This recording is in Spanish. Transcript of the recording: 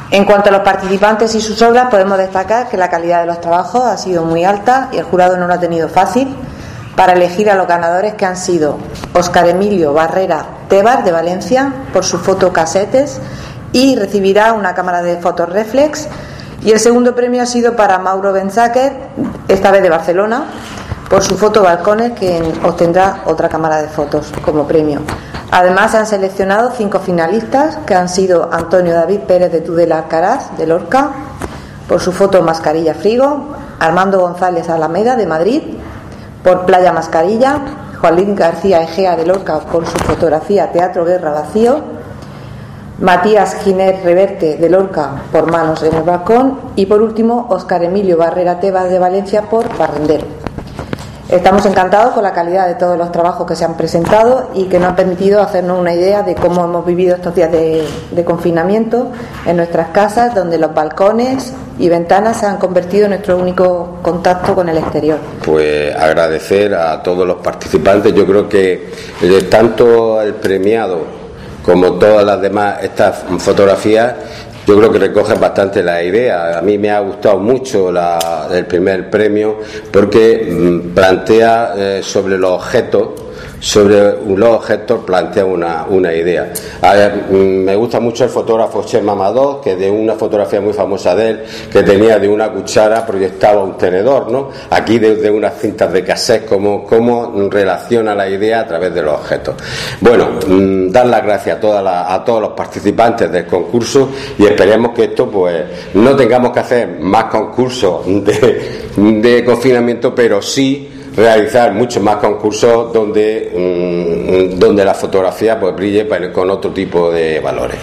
En cuanto a los participantes y sus obras, podemos destacar que la calidad de los trabajos ha sido muy alta y el jurado no lo ha tenido fácil para elegir a los ganadores, que han sido Óscar Emilio Barrera Tebar, de Valencia, por su foto Casetes, y recibirá una cámara de fotos reflex. Y el segundo premio ha sido para Mauro Benzáquez, esta vez de Barcelona, por su foto Balcones, que obtendrá otra cámara de fotos como premio. Además, se han seleccionado 5 finalistas, que han sido Antonio David Pérez de Tudela Alcaraz, de Lorca, por su foto Mascarilla Frigo; Armando González Alameda, de Madrid, por Playa Mascarilla; Juan Luis García Egea, de Lorca, por su fotografía Teatro Guerra Vacío; Matías Giner Reverte, de Lorca, por Manos en el Balcón; y por último Óscar Emilio Barrera Tebas, de Valencia, por Barrendero. Estamos encantados con la calidad de todos los trabajos que se han presentado y que nos han permitido hacernos una idea de cómo hemos vivido estos días de confinamiento en nuestras casas, donde los balcones y ventanas se han convertido en nuestro único contacto con el exterior. Pues agradecer a todos los participantes. Yo creo que tanto el premiado como todas las demás estas fotografías, yo creo que recogen bastante la idea. A mí me ha gustado mucho el primer premio, porque plantea sobre los objetos, plantea una idea. Me gusta mucho el fotógrafo Chema Amador, que de una fotografía muy famosa de él, que tenía de una cuchara proyectaba un tenedor, ¿no? Aquí desde unas cintas de cassette, cómo relaciona la idea a través de los objetos. Bueno, dar las gracias a todos los participantes del concurso, y esperemos que esto, pues, no tengamos que hacer más concursos de confinamiento, pero sí realizar muchos más concursos donde la fotografía, pues, brille con otro tipo de valores.